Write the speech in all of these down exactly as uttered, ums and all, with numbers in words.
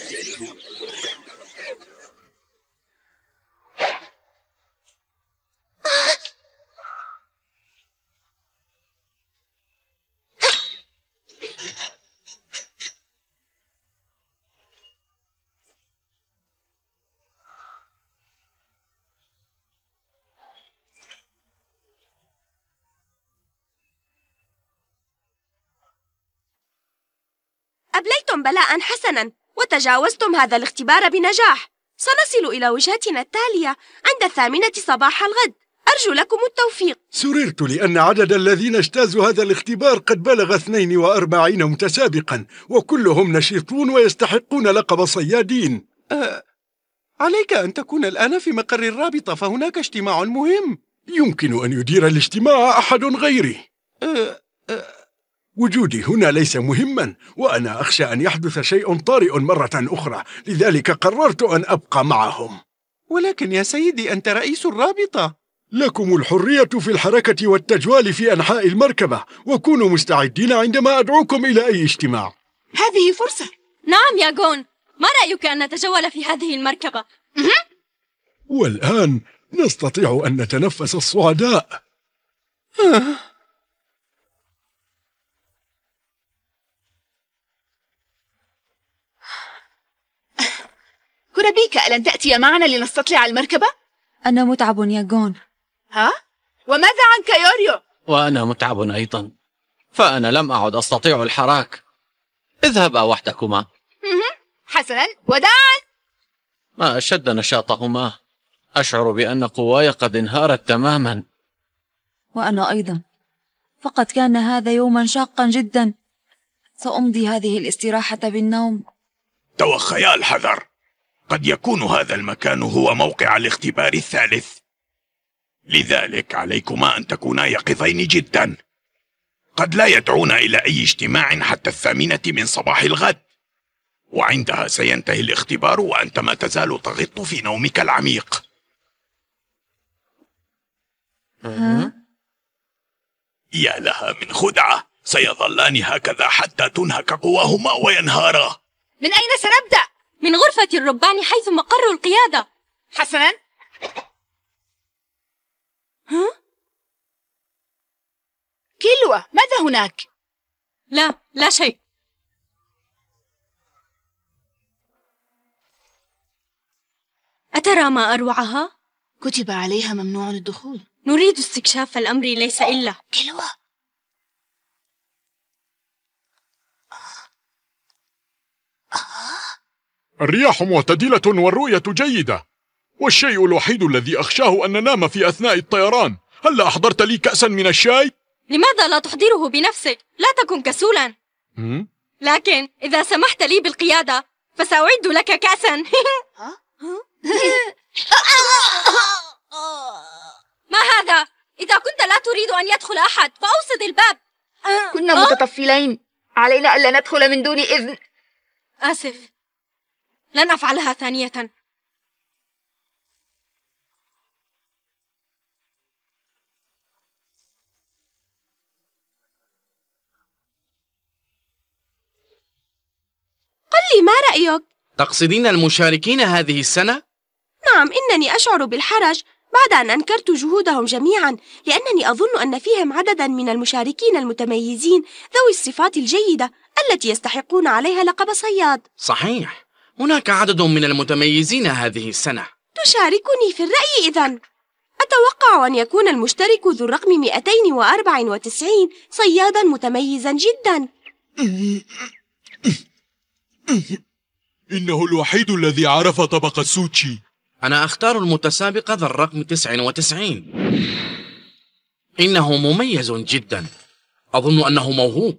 أبليتم بلاء حسنا وتجاوزتم هذا الاختبار بنجاح. سنصل إلى وجهتنا التالية عند الثامنة صباح الغد. أرجو لكم التوفيق. سررت لأن عدد الذين اجتازوا هذا الاختبار قد بلغ اثنين وأربعين متسابقا، وكلهم نشيطون ويستحقون لقب صيادين. أه عليك أن تكون الآن في مقر الرابطة، فهناك اجتماع مهم. يمكن أن يدير الاجتماع أحد غيري. أه أه وجودي هنا ليس مهما، وأنا أخشى أن يحدث شيء طارئ مرة أخرى، لذلك قررت أن أبقى معهم. ولكن يا سيدي، أنت رئيس الرابطة. لكم الحرية في الحركة والتجوال في أنحاء المركبة، وكونوا مستعدين عندما أدعوكم إلى أي اجتماع. هذه فرصة. نعم يا جون، ما رأيك أن نتجول في هذه المركبة؟ والآن نستطيع أن نتنفس الصعداء. كورابيكا، ألن تأتي معنا لنستطلع المركبة؟ أنا متعب يا جون. ها؟ وماذا عنك يوريو؟ وأنا متعب أيضا، فأنا لم أعد أستطيع الحراك. اذهبا وحدكما. حسنا، وداعا. ما أشد نشاطهما. أشعر بأن قواي قد انهارت تماما. وأنا أيضا، فقد كان هذا يوما شاقا جدا. سأمضي هذه الاستراحة بالنوم. توخيا الحذر، قد يكون هذا المكان هو موقع الاختبار الثالث، لذلك عليكما أن تكونا يقظين جدا. قد لا يدعون إلى أي اجتماع حتى الثامنة من صباح الغد، وعندها سينتهي الاختبار وأنت ما تزال تغط في نومك العميق. ها؟ يا لها من خدعة، سيظلان هكذا حتى تنهك قواهما وينهارا. من أين سنبدأ؟ من غرفة الربان حيث مقر القيادة. حسنا. ها؟ كيلوا، ماذا هناك؟ لا، لا شيء. أترى ما أروعها؟ كتب عليها ممنوع الدخول. نريد استكشاف الأمر ليس إلا. كيلوا. الرياح معتدلة والرؤية جيدة، والشيء الوحيد الذي أخشاه أن ننام في أثناء الطيران. هل أحضرت لي كأسا من الشاي؟ لماذا لا تحضره بنفسك؟ لا تكن كسولا. م? لكن إذا سمحت لي بالقيادة فسأعد لك كأسا. ما هذا؟ إذا كنت لا تريد أن يدخل أحد فأوصد الباب. كنا متطفلين، علينا ألا ندخل من دون إذن. آسف، لن أفعلها ثانية. قل لي ما رأيك؟ تقصدين المشاركين هذه السنة؟ نعم، إنني أشعر بالحرج بعد أن أنكرت جهودهم جميعا، لأنني أظن أن فيهم عددا من المشاركين المتميزين ذوي الصفات الجيدة التي يستحقون عليها لقب صياد. صحيح، هناك عدد من المتميزين هذه السنة. تشاركني في الرأي إذن؟ أتوقع أن يكون المشترك ذو الرقم مئتين وأربعة وتسعين صيادا متميزا جدا. إنه الوحيد الذي عرف طبق السوشي. أنا أختار المتسابق ذا الرقم تسعة وتسعين. إنه مميز جدا، أظن أنه موهوب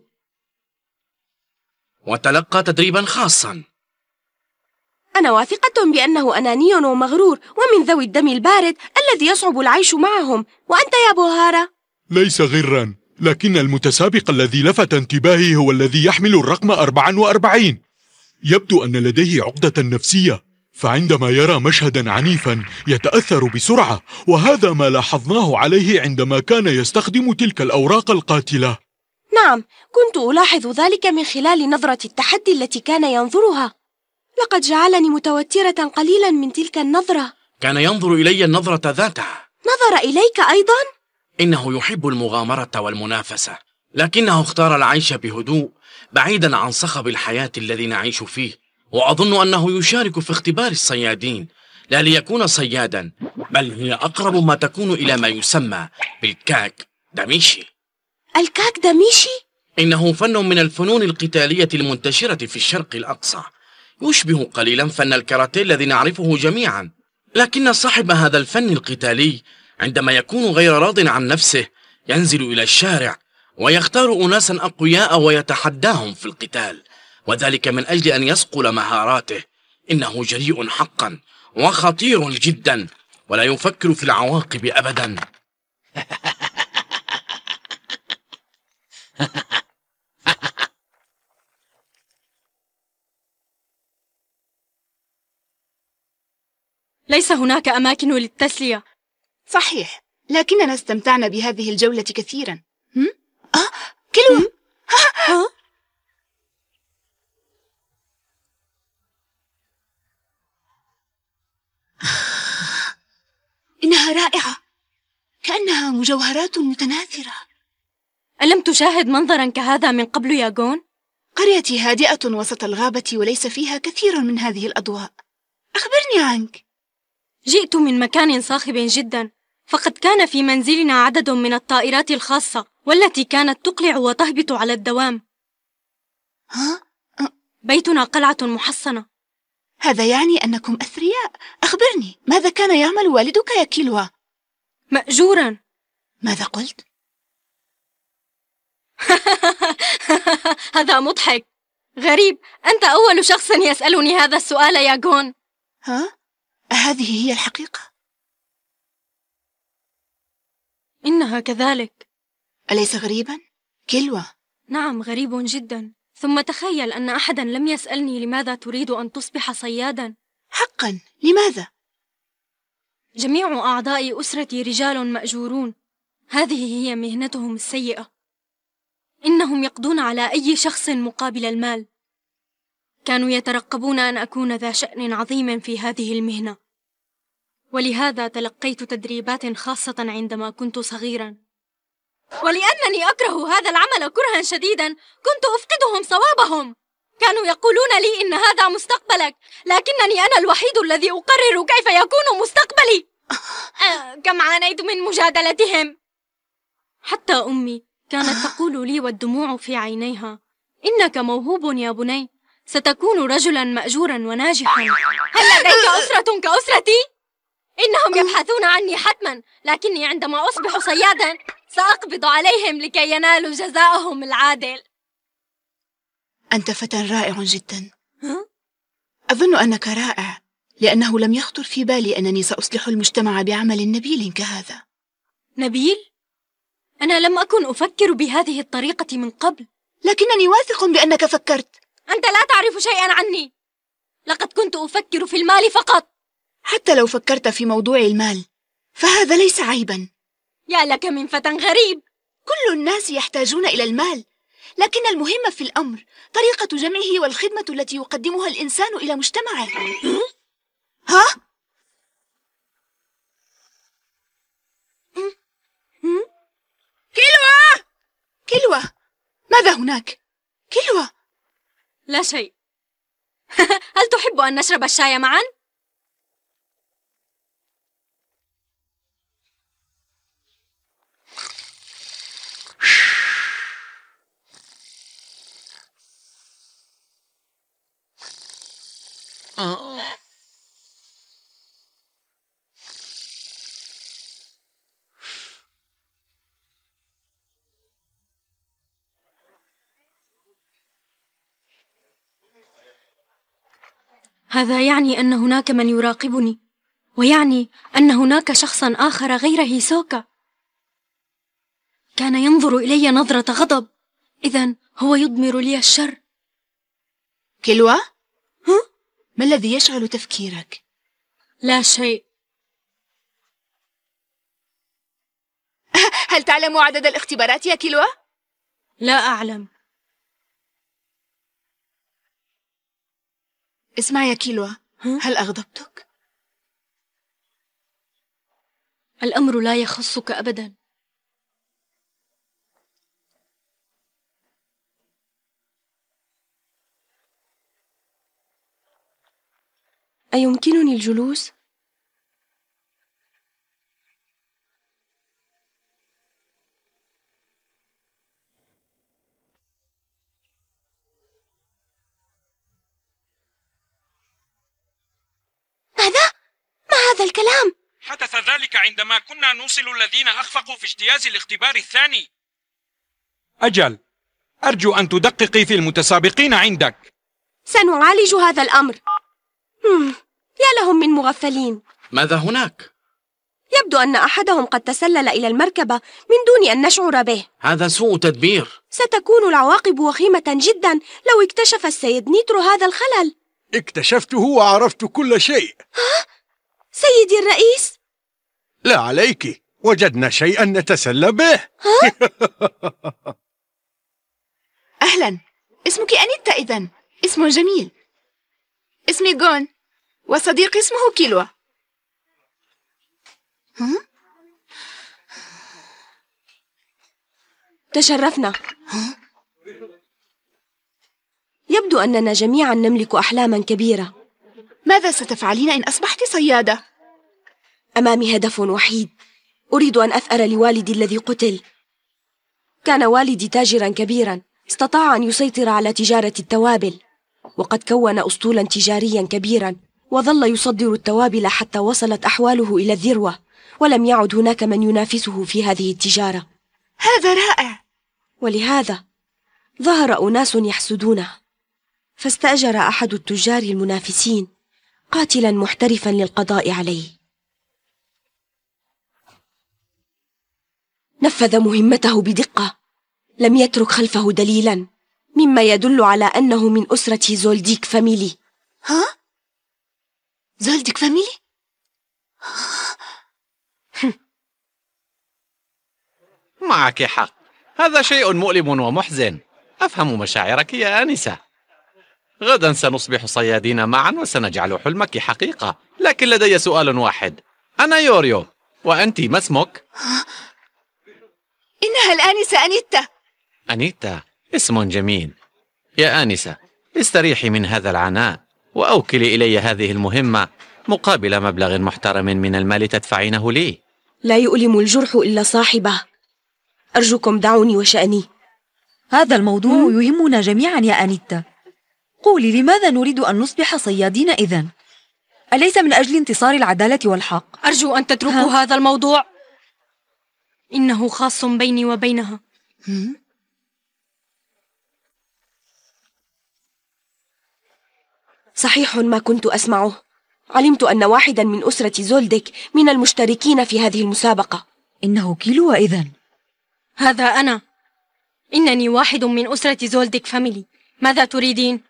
وتلقى تدريبا خاصا. أنا واثقة بأنه أناني ومغرور ومن ذوي الدم البارد الذي يصعب العيش معهم. وأنت يا بوهارا؟ ليس غرا، لكن المتسابق الذي لفت انتباهي هو الذي يحمل الرقم أربعة وأربعين. يبدو أن لديه عقدة نفسية، فعندما يرى مشهدا عنيفا يتأثر بسرعة، وهذا ما لاحظناه عليه عندما كان يستخدم تلك الأوراق القاتلة. نعم، كنت ألاحظ ذلك من خلال نظرة التحدي التي كان ينظرها، لقد جعلني متوترة قليلا من تلك النظرة. كان ينظر إلي النظرة ذاتها. نظر إليك أيضا؟ إنه يحب المغامرة والمنافسة، لكنه اختار العيش بهدوء بعيدا عن صخب الحياة الذي نعيش فيه. وأظن أنه يشارك في اختبار الصيادين، لا ليكون صيادا، بل هي أقرب ما تكون إلى ما يسمى بالكاك داميشي. الكاك داميشي؟ إنه فن من الفنون القتالية المنتشرة في الشرق الأقصى، يشبه قليلا فن الكاراتيه الذي نعرفه جميعا. لكن صاحب هذا الفن القتالي عندما يكون غير راض عن نفسه ينزل إلى الشارع ويختار أناسا أقوياء ويتحداهم في القتال، وذلك من أجل أن يصقل مهاراته. إنه جريء حقا وخطير جدا، ولا يفكر في العواقب أبدا. ليس هناك أماكن للتسلية. صحيح، لكننا استمتعنا بهذه الجولة كثيرا. هم؟ آه، كيلوا. ها؟ إنها رائعة، كأنها مجوهرات متناثرة. ألم تشاهد منظرا كهذا من قبل يا جون؟ قريتي هادئة وسط الغابة وليس فيها كثير من هذه الأضواء. أخبرني عنك. جئت من مكان صاخب جدا، فقد كان في منزلنا عدد من الطائرات الخاصة والتي كانت تقلع وتهبط على الدوام. ها؟ بيتنا قلعة محصنة. هذا يعني أنكم أثرياء. أخبرني، ماذا كان يعمل والدك يا كيلوا؟ مأجورا. ماذا قلت؟ هذا مضحك. غريب، أنت أول شخص يسألني هذا السؤال يا جون. ها؟ هذه هي الحقيقة؟ إنها كذلك. أليس غريبا؟ كيلوا. نعم، غريب جدا. ثم تخيل أن أحدا لم يسألني لماذا تريد أن تصبح صيادا. حقا، لماذا؟ جميع أعضاء أسرتي رجال مأجورون، هذه هي مهنتهم السيئة. إنهم يقضون على أي شخص مقابل المال. كانوا يترقبون أن أكون ذا شأن عظيم في هذه المهنة، ولهذا تلقيت تدريبات خاصة عندما كنت صغيرا. ولأنني أكره هذا العمل كرها شديدا كنت أفقدهم صوابهم. كانوا يقولون لي إن هذا مستقبلك، لكنني أنا الوحيد الذي أقرر كيف يكون مستقبلي. آه، كم عانيت من مجادلتهم. حتى أمي كانت تقول لي والدموع في عينيها: إنك موهوب يا بني، ستكون رجلا مأجورا وناجحا. هل لديك أسرة كأسرتي؟ إنهم يبحثون عني حتما، لكني عندما أصبح صيادا سأقبض عليهم لكي ينالوا جزاءهم العادل. أنت فتى رائع جدا. أظن أنك رائع، لأنه لم يخطر في بالي أنني سأصلح المجتمع بعمل نبيل كهذا. نبيل؟ أنا لم أكن أفكر بهذه الطريقة من قبل. لكنني واثق بأنك فكرت. أنت لا تعرف شيئا عني. لقد كنت أفكر في المال فقط. حتى لو فكرت في موضوع المال فهذا ليس عيبا. يا لك من فتى غريب. كل الناس يحتاجون إلى المال، لكن المهم في الأمر طريقة جمعه والخدمة التي يقدمها الإنسان إلى مجتمعه. ها؟ كيلوا! كيلوا! ماذا هناك؟ كيلوا! لا شيء. هل تحب أن نشرب الشاي معا؟ هذا يعني أن هناك من يراقبني، ويعني أن هناك شخصا آخر غير هيسوكا. كان ينظر إلي نظرة غضب، إذن هو يضمر لي الشر. كيلوا؟ ها؟ ما الذي يشغل تفكيرك؟ لا شيء. هل تعلم عدد الاختبارات يا كيلوا؟ لا أعلم. اسمع يا كيلوا، هل أغضبتك؟ الأمر لا يخصك أبدا. أيمكنني الجلوس؟ ماذا؟ ما هذا الكلام؟ حدث ذلك عندما كنا نوصل الذين أخفقوا في اجتياز الاختبار الثاني. أجل، أرجو أن تدققي في المتسابقين عندك. سنعالج هذا الأمر. هم. يا لهم من مغفلين. ماذا هناك؟ يبدو أن أحدهم قد تسلل إلى المركبة من دون أن نشعر به. هذا سوء تدبير. ستكون العواقب وخيمة جدا لو اكتشف السيد نيترو هذا الخلل. اكتشفته وعرفت كل شيء. ها؟ سيدي الرئيس؟ لا عليك، وجدنا شيئا نتسلى به. أهلا، اسمك أنيتا إذن. اسم جميل. اسمي جون، وصديقي اسمه كيلوا. ها؟ تشرفنا. يبدو أننا جميعا نملك أحلاما كبيرة. ماذا ستفعلين إن أصبحت صيادة؟ أمامي هدف وحيد، أريد أن أثأر لوالدي الذي قتل. كان والدي تاجرا كبيرا، استطاع أن يسيطر على تجارة التوابل، وقد كون أسطولا تجاريا كبيرا، وظل يصدر التوابل حتى وصلت أحواله إلى الذروة، ولم يعد هناك من ينافسه في هذه التجارة. هذا رائع. ولهذا ظهر أناس يحسدونه، فاستأجر أحد التجار المنافسين قاتلا محترفا للقضاء عليه. نفذ مهمته بدقة، لم يترك خلفه دليلا، مما يدل على أنه من أسرة زولديك فاميلي. ها؟ زولديك فاميلي؟ معك حق، هذا شيء مؤلم ومحزن. أفهم مشاعرك يا آنسة. غدا سنصبح صيادين معا وسنجعل حلمك حقيقة. لكن لدي سؤال واحد، أنا يوريو، وأنت ما اسمك؟ إنها الآنسة أنيتا. أنيتا، اسم جميل. يا آنسة، استريحي من هذا العناء وأوكلي إلي هذه المهمة مقابل مبلغ محترم من المال تدفعينه لي. لا يؤلم الجرح إلا صاحبه. أرجوكم دعوني وشأني. هذا الموضوع يهمنا جميعا يا أنيتا. قولي، لماذا نريد أن نصبح صيادين إذن؟ أليس من أجل انتصار العدالة والحق؟ أرجو أن تتركوا هذا الموضوع، إنه خاص بيني وبينها. صحيح ما كنت أسمعه. علمت أن واحدا من أسرة زولديك من المشتركين في هذه المسابقة. إنه كيلوا إذن. هذا أنا. إنني واحد من أسرة زولديك فاميلي. ماذا تريدين؟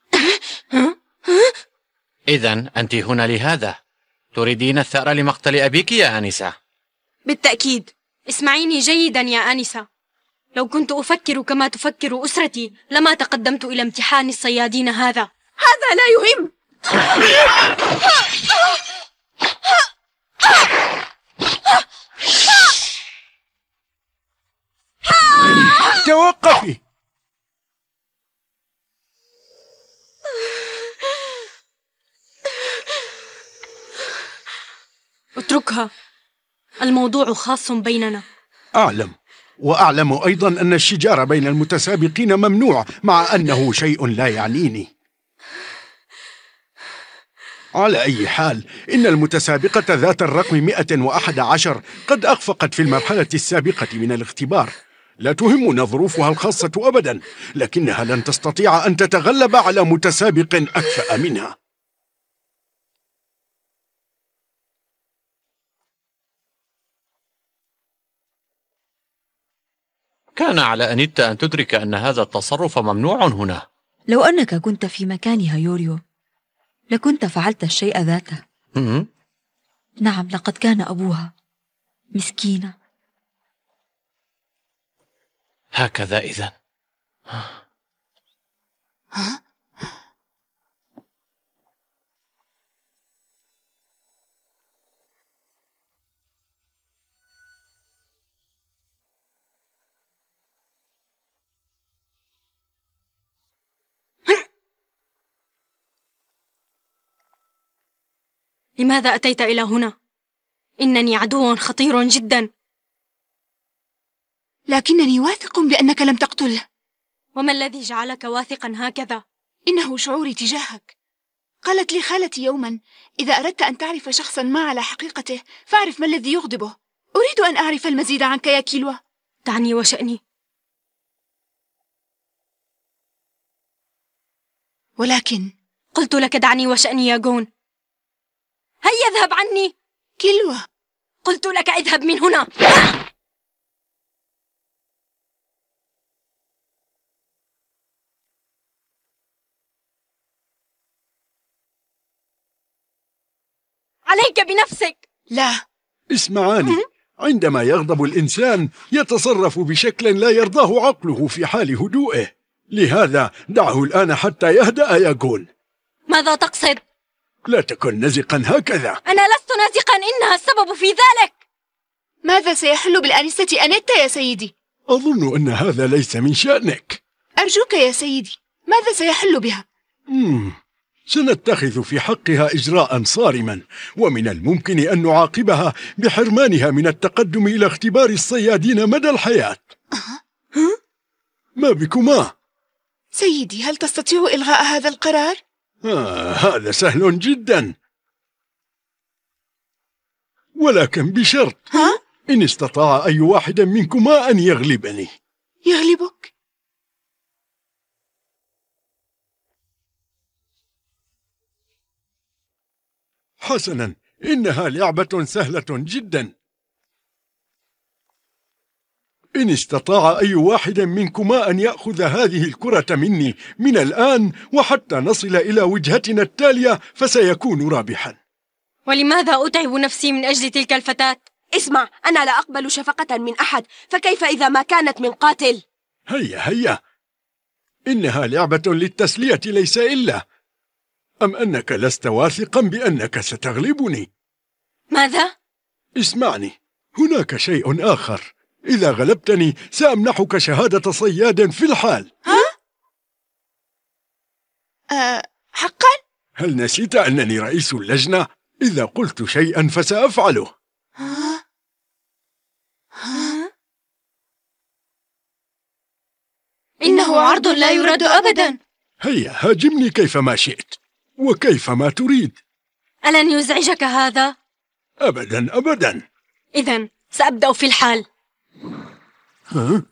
إذن أنت هنا لهذا. تريدين الثأر لمقتل أبيك يا آنسة؟ بالتأكيد. اسمعيني جيدا يا آنسة، لو كنت أفكر كما تفكر أسرتي لما تقدمت إلى امتحان الصيادين هذا. هذا لا يهم. توقفي. اتركها، الموضوع خاص بيننا. أعلم، وأعلم أيضا أن الشجار بين المتسابقين ممنوع، مع أنه شيء لا يعنيني. على أي حال، إن المتسابقة ذات الرقم مئة وأحد عشر قد أخفقت في المرحلة السابقة من الاختبار. لا تهمنا ظروفها الخاصة أبدا، لكنها لن تستطيع أن تتغلب على متسابق أكفأ منها. كان على أنيتا أن تدرك أن هذا التصرف ممنوع هنا. لو أنك كنت في مكانها يوريو لكنت فعلت الشيء ذاته. م- نعم، لقد كان أبوها مسكينة. هكذا إذن. لماذا أتيت إلى هنا؟ إنني عدو خطير جدا. لكنني واثق بأنك لم تقتله. وما الذي جعلك واثقا هكذا؟ إنه شعوري تجاهك. قالت لي خالتي يوما: إذا أردت أن تعرف شخصا ما على حقيقته فاعرف ما الذي يغضبه. أريد أن أعرف المزيد عنك يا كيلوا. دعني وشأني. ولكن قلت لك دعني وشأني يا جون. هيا اذهب عني. كيلوا، قلت لك اذهب من هنا. عليك بنفسك. لا. اسمعاني، عندما يغضب الإنسان يتصرف بشكل لا يرضاه عقله في حال هدوئه، لهذا دعه الآن حتى يهدأ يا جون. ماذا تقصد؟ لا تكن نزقا هكذا. أنا لست نازقا، إنها السبب في ذلك. ماذا سيحل بالآنسة أنيتا يا سيدي؟ أظن أن هذا ليس من شأنك. أرجوك يا سيدي، ماذا سيحل بها؟ مم. سنتخذ في حقها إجراء صارما، ومن الممكن أن نعاقبها بحرمانها من التقدم إلى اختبار الصيادين مدى الحياة. أه؟ ما بكما؟ سيدي، هل تستطيع إلغاء هذا القرار؟ آه، هذا سهل جدا، ولكن بشرط. ها؟ إن استطاع أي واحد منكما أن يغلبني. يغلبك؟ حسنا، إنها لعبة سهلة جدا. إن استطاع أي واحد منكما أن يأخذ هذه الكرة مني من الآن وحتى نصل إلى وجهتنا التالية فسيكون رابحا. ولماذا أتعب نفسي من أجل تلك الفتاة؟ اسمع، أنا لا أقبل شفقة من أحد، فكيف إذا ما كانت من قاتل؟ هيا هيا، إنها لعبة للتسلية ليس إلا. أم أنك لست واثقا بأنك ستغلبني؟ ماذا؟ اسمعني، هناك شيء آخر. إذا غلبتني سأمنحك شهادة صياد في الحال. ها؟ أه، حقا؟ هل نسيت أنني رئيس اللجنة؟ إذا قلت شيئا فسأفعله. ها؟ ها؟ إنه عرض لا يرد أبدا. هيا هاجمني كيفما شئت وكيفما تريد. ألن يزعجك هذا؟ أبدا أبدا. إذن سأبدأ في الحال. ها؟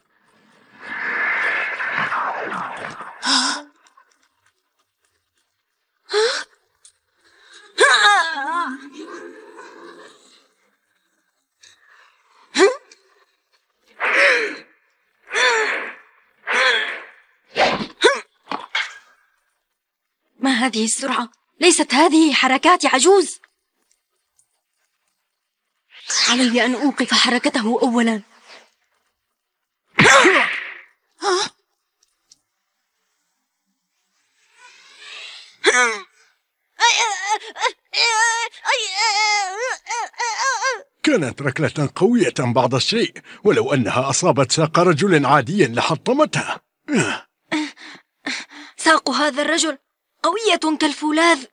ما هذه السرعة؟ ليست هذه حركات عجوز. علي أن أوقف حركته أولا. كانت ركلة قوية بعض الشيء، ولو أنها أصابت ساق رجل عادي لحطمتها. ساق هذا الرجل قوية كالفولاذ.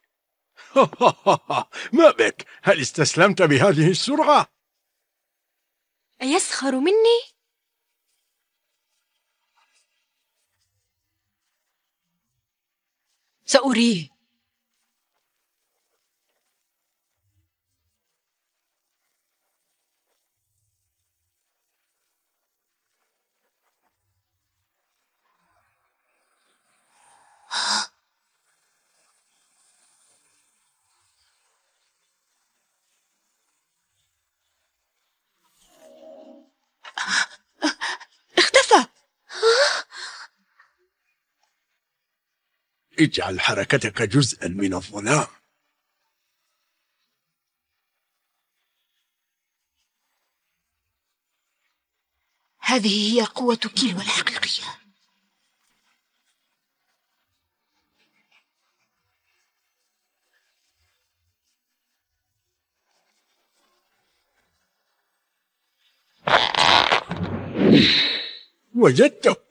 ما بك؟ هل استسلمت بهذه السرعة؟ أيسخر مني؟ سأريه. اختفى. اجعل حركتك جزءا من الظلام. هذه هي قوة كيلوا الحقيقية. وجدته.